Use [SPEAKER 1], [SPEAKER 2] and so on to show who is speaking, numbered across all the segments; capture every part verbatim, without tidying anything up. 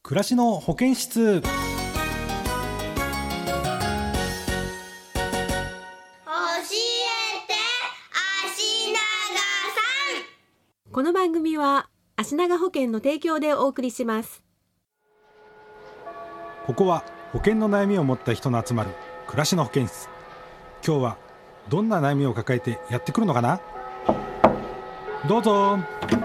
[SPEAKER 1] 暮らしの保健室。
[SPEAKER 2] 教えて足長さん。
[SPEAKER 3] この番組は足長保険の提供でお送りします。
[SPEAKER 1] ここは保険の悩みを持った人の集まる暮らしの保健室。今日はどんな悩みを抱えてやってくるのかな。どうぞ。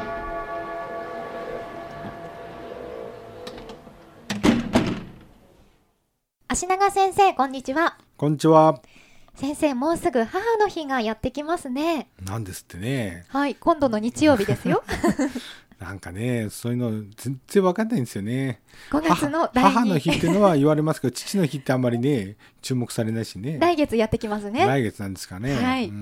[SPEAKER 4] 足長先生、こんにちは。
[SPEAKER 1] こんにちは。
[SPEAKER 4] 先生、もうすぐ母の日がやってきますね。
[SPEAKER 1] なんですってね。
[SPEAKER 4] はい、今度の日曜日ですよ。
[SPEAKER 1] なんかね、そういうの全然わかんないんですよね。
[SPEAKER 4] ごがつのだいに
[SPEAKER 1] 母の日っていうのは言われますけど、父の日ってあんまりね注目されないしね。
[SPEAKER 4] 来月やってきますね。
[SPEAKER 1] 来月なんですかね。
[SPEAKER 4] はい、
[SPEAKER 1] うん
[SPEAKER 4] うん、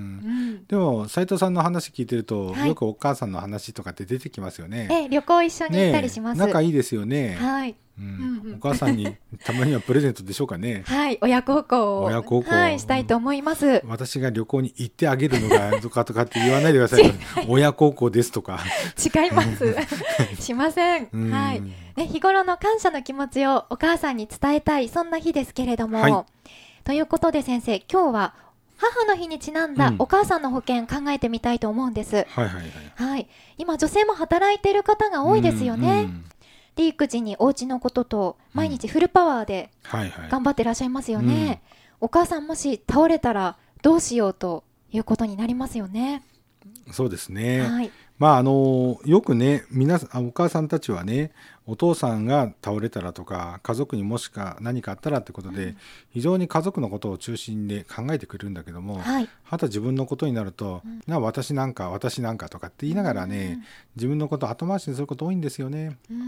[SPEAKER 1] でも斉藤さんの話聞いてると、
[SPEAKER 4] はい、
[SPEAKER 1] よくお母さんの話とかって出てきますよね。
[SPEAKER 4] え旅行一緒に行ったりします。
[SPEAKER 1] ね、仲いいですよね。
[SPEAKER 4] はい、
[SPEAKER 1] うん
[SPEAKER 4] うんうん、
[SPEAKER 1] お母さんにたまにはプレゼントでしょうかね。
[SPEAKER 4] はい、親孝行を
[SPEAKER 1] 親孝行、
[SPEAKER 4] はい、したいと思います。
[SPEAKER 1] 私が旅行に行ってあげるのがとかとかって言わないでください。親孝行ですとか。
[SPEAKER 4] 違いますしません、はい、ね、日頃の感謝の気持ちをお母さんに伝えたい、そんな日ですけれども、はい、ということで先生、今日は母の日にちなんだお母さんの保険考えてみたいと思うんです。はい
[SPEAKER 1] はいはい、
[SPEAKER 4] はい、今女性も働いている方が多いですよね。うんうん、で育児にお家のことと毎日フルパワーで頑張ってらっしゃいますよね。うんはいはい、お母さんもし倒れたらどうしようということになりますよね。
[SPEAKER 1] そうですね。はい、まああのよくね、皆さんお母さんたちはね、お父さんが倒れたらとか家族にもしか何かあったらってことで、うん、非常に家族のことを中心で考えてくれるんだけども、はい、はた自分のことになると、うん、な私なんか私なんかとかって言いながらね、うん、自分のことを後回しにすること多いんですよね。
[SPEAKER 4] うん、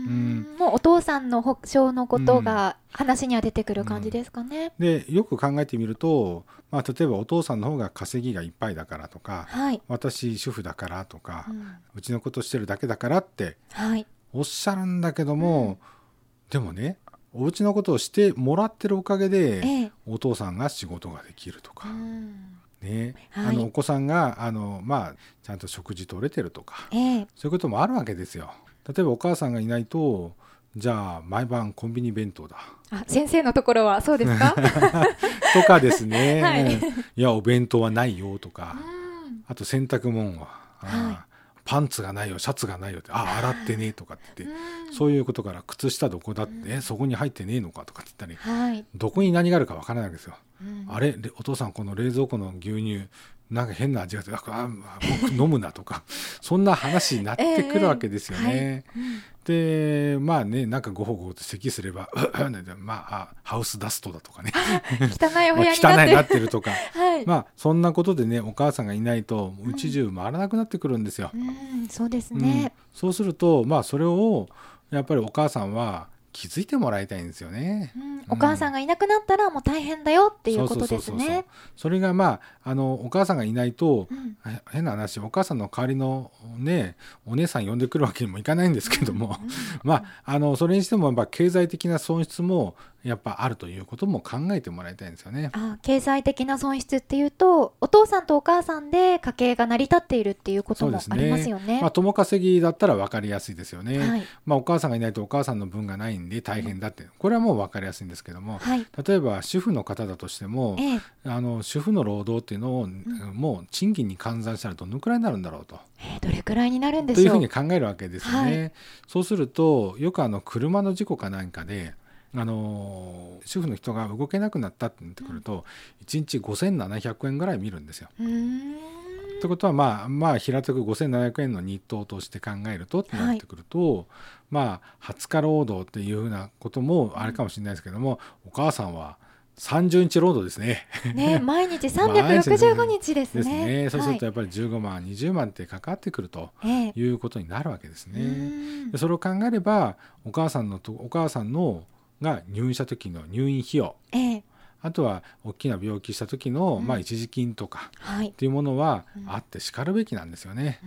[SPEAKER 4] もうお父さんの保証のことが話には出てくる感じですかね。
[SPEAKER 1] うんうん、でよく考えてみると、まあ、例えばお父さんの方が稼ぎがいっぱいだからとか、はい、私主婦だからとか、うん、うちのことしてるだけだからって、はいおっしゃるんだけども、うん、でもね、お家のことをしてもらってるおかげで、ええ、お父さんが仕事ができるとか、うんねはい、あのお子さんがあの、まあ、ちゃんと食事取れてるとか、ええ、そういうこともあるわけですよ。例えばお母さんがいないと、じゃあ毎晩コンビニ弁当だ。
[SPEAKER 4] あ、先生のところはそうですか
[SPEAKER 1] とかですね、はい、いやお弁当はないよとか、
[SPEAKER 4] うん、
[SPEAKER 1] あと洗濯物は、はいパンツがないよ、シャツがないよって、あ洗ってねとかって言って、うん、そういうことから、靴下どこだって、うん、そこに入ってねえのかとかって言ったり、はい、どこに何があるかわからないわけですよ。うん、あれお父さんこの冷蔵庫の牛乳なんか変な味がする、あ僕飲むなとかそんな話になってくるわけですよね。えーはいうんでまあね、なんかごほごほと咳すればまあハウスダストだとかね
[SPEAKER 4] 汚いお部屋になってる、
[SPEAKER 1] 汚いなってるとか、
[SPEAKER 4] はい、
[SPEAKER 1] まあそんなことでね、お母さんがいないとうち中回らなくなってくるんですよ。
[SPEAKER 4] うんうん、そうですね、うん、
[SPEAKER 1] そうするとまあそれをやっぱりお母さんは気づいてもらいたいんですよね。
[SPEAKER 4] うん、お母さんがいなくなったらもう大変だよっていうことですね。
[SPEAKER 1] それがまああのお母さんがいないと、うん、変な話、お母さんの代わりのねお姉さん呼んでくるわけにもいかないんですけども、うんうん、まああのそれにしてもやっぱ経済的な損失もやっぱあるということも考えてもらいたいんですよね。
[SPEAKER 4] あ、経済的な損失っていうと、お父さんとお母さんで家計が成り立っているっていうこともありますよね。
[SPEAKER 1] ね、まあ、共稼ぎだったら分かりやすいですよね。はい、まあ、お母さんがいないとお母さんの分がないんで大変だって、これはもう分かりやすいんですけども、はい、例えば主婦の方だとしても、ええ、あの主婦の労働っていうのを、うん、もう賃金に換算したらどのくらいになるんだろうと、
[SPEAKER 4] えー、どれくらいになるんでしょう
[SPEAKER 1] というふうに考えるわけですよね。はい、そうするとよくあの車の事故かなんかであの主婦の人が動けなくなったってなってくると、うん、いちにちごせんななひゃくえんぐらい見るんですよ。うーんってことはまあまあ平たくごせんななひゃくえんの日当として考えるとってなってくると、はい、まあはつか労働っていうふうなこともあれかもしれないですけども、うん、お母さんはさんじゅうにち労働ですね。
[SPEAKER 4] ね、毎日さんびゃくろくじゅうごにちですね。
[SPEAKER 1] ですね。そうするとやっぱりじゅうごまん、にじゅうまんってかかってくるということになるわけですね。えー、でそれを考えればお母さんのとお母さんのが入院した時の入院費用、ええ、あとは大きな病気した時の、うんまあ、一時金とかっていうものはあってしかるべきなんですよね。うん、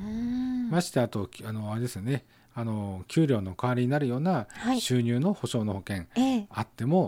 [SPEAKER 1] ましてあとあのあれですよね、あの給料の代わりになるような収入の保障の保険、はい、あっても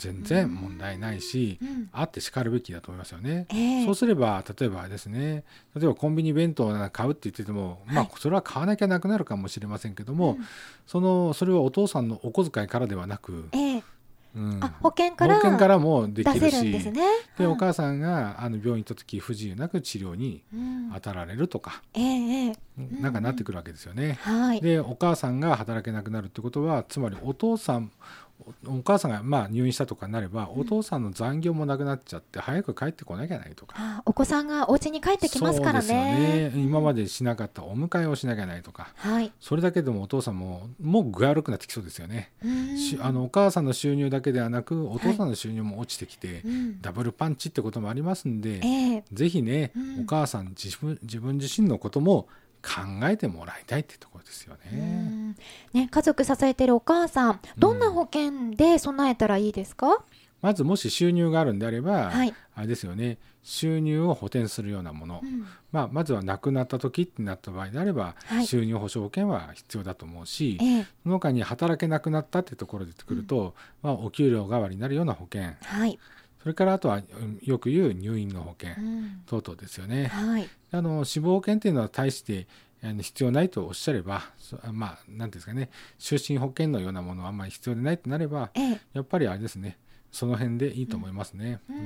[SPEAKER 1] 全然問題ないし、うん、あってしかるべきだと思いますよね、
[SPEAKER 4] えー、
[SPEAKER 1] そうすれば例えばですね、例えばコンビニ弁当を買うって言ってても、はい、まあそれは買わなきゃなくなるかもしれませんけども、うん、そのそれはお父さんのお小遣いからではなく、
[SPEAKER 4] えー
[SPEAKER 1] うん、
[SPEAKER 4] あ保険から
[SPEAKER 1] 保険からもできるし、
[SPEAKER 4] 出せるんですね、
[SPEAKER 1] でお母さんがあの病院に行った時不自由なく治療に当たられるとか、
[SPEAKER 4] うんええ、
[SPEAKER 1] なんかなってくるわけですよね、
[SPEAKER 4] うんはい、
[SPEAKER 1] でお母さんが働けなくなるってことはつまりお父さんお母さんがまあ入院したとかになれば、うん、お父さんの残業もなくなっちゃって早く帰ってこなきゃないとか、
[SPEAKER 4] あお子さんがお家に帰ってきますからね。
[SPEAKER 1] そうですよね、今までしなかったお迎えをしなきゃないとか、
[SPEAKER 4] はい、
[SPEAKER 1] それだけでもお父さんももう具合悪くなってきそうですよね。あのお母さんの収入だけではなくお父さんの収入も落ちてきて、はいうん、ダブルパンチってこともありますんで、えー、ぜひね、うん、お母さん自分、自分自身のことも考えてもらいたいってところですよね。
[SPEAKER 4] うんね、家族支えてるお母さん、どんな保険で備えたらいいですか？うん、
[SPEAKER 1] まずもし収入があるんであれば、
[SPEAKER 4] はい、あ
[SPEAKER 1] れですよね、収入を補填するようなもの、うんまあ、まずは亡くなった時ってなった場合であれば、はい、収入保障保険は必要だと思うし、えー、その他に働けなくなったってところでくると、うんまあ、お給料代わりになるような保険、
[SPEAKER 4] はい、
[SPEAKER 1] それからあとはよく言う入院の保険、うん、等々ですよね、はい、あの死亡保険っていうのは大して必要ないとおっしゃれば、まあ何ですかね、就寝保険のようなものはあんまり必要でないとなれば、ええ、やっぱりあれですね、その辺でいいと思いますね。うんうん、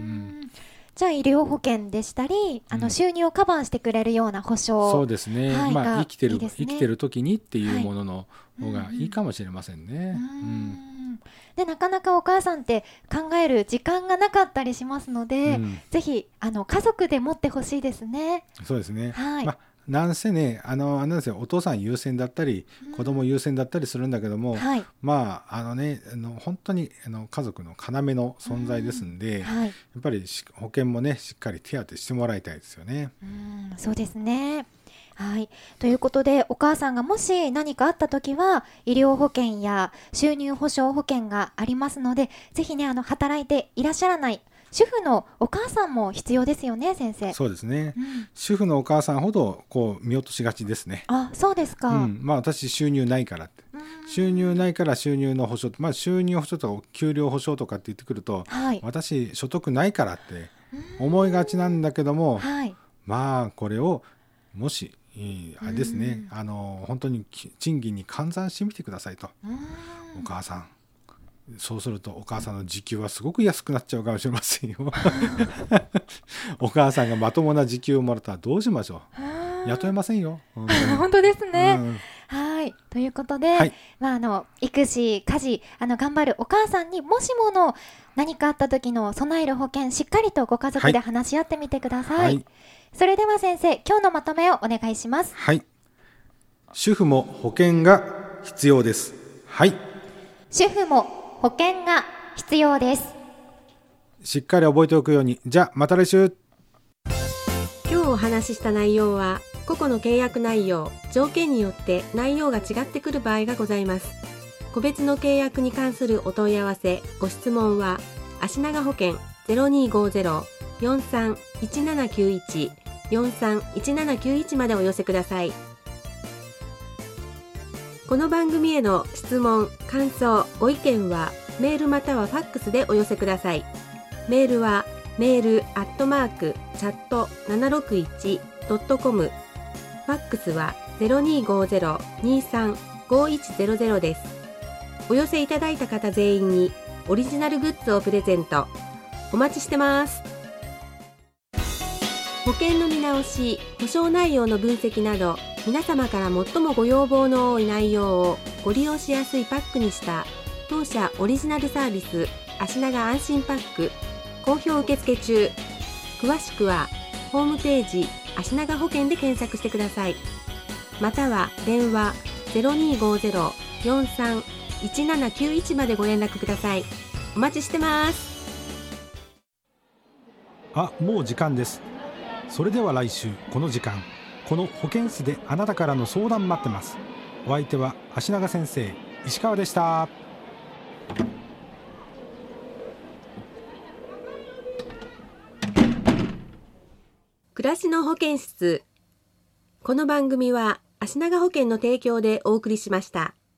[SPEAKER 4] じゃあ医療保険でしたり、あの収入をカバーしてくれるような保証、
[SPEAKER 1] うん、そうですね、はい、まあ生きてる、いいですね、生きてる時にっていうものの方がいいかもしれませんね。はい、うん
[SPEAKER 4] うんでなかなかお母さんって考える時間がなかったりしますので、うん、ぜひあの家族で持ってほしいですね。
[SPEAKER 1] そうですね、
[SPEAKER 4] はいまあ
[SPEAKER 1] なんせね、あの、あれなんですよ、お父さん優先だったり、うん、子供優先だったりするんだけども、はい、まああのね、あの本当にあの家族の要の存在ですんで、うんはい、やっぱり保険もねしっかり手当てしてもらいたいですよね。
[SPEAKER 4] うん、そうですね。はい、ということでお母さんがもし何かあった時は医療保険や収入保障保険がありますので、ぜひねあの働いていらっしゃらない主婦のお母さんも必要ですよね、先生。
[SPEAKER 1] そうですね、うん、主婦のお母さんほどこう見落としがちですね。
[SPEAKER 4] あ、そうですか、
[SPEAKER 1] うんまあ、私収入ないからって、収入ないから収入の保障、まあ、収入保障とか給料保障とかって言ってくると、はい、私所得ないからって思いがちなんだけども、はい、まあこれをもしあれですね、あの本当に賃金に換算してみてくださいと、お母さん。そうするとお母さんの時給はすごく安くなっちゃうかもしれませんよお母さんがまともな時給をもらったらどうしましょう。雇えませんよ。
[SPEAKER 4] 本当本当ですね、うん、はいということで、はいまあ、あの育児家事あの頑張るお母さんにもしもの何かあった時の備える保険しっかりとご家族で話し合ってみてください、はい、それでは先生今日のまとめをお願いします。
[SPEAKER 1] はい、主婦も保険が必要です。はい、
[SPEAKER 4] 主婦も保険が必要です。
[SPEAKER 1] しっかり覚えておくように。じゃあまた来週。
[SPEAKER 3] 今日お話しした内容は個々の契約内容条件によって内容が違ってくる場合がございます。個別の契約に関するお問い合わせご質問は足長保険 ゼロにーごーゼロ よんさん いちななきゅういち よんさん いちななきゅういちまでお寄せください。この番組への質問、感想、ご意見はメールまたはファックスでお寄せください。メールはメールアットマークチャットななろくいちドットコム、ファックスは ゼロにーごーゼロ にーさん ごーいちゼロゼロです。お寄せいただいた方全員にオリジナルグッズをプレゼント。お待ちしてます。保険の見直し、保証内容の分析など皆様から最もご要望の多い内容をご利用しやすいパックにした当社オリジナルサービス足長安心パック好評受付中。詳しくはホームページ足長保険で検索してください。または電話 ゼロにーごーゼロ よんさん いちななきゅういちまでご連絡ください。お待ちしてます。
[SPEAKER 1] あ、もう時間です。それでは来週この時間この保健室であなたからの相談待ってます。お相手は足長先生石川でした。
[SPEAKER 3] 暮らしの保健室。この番組は足長保険の提供でお送りしました。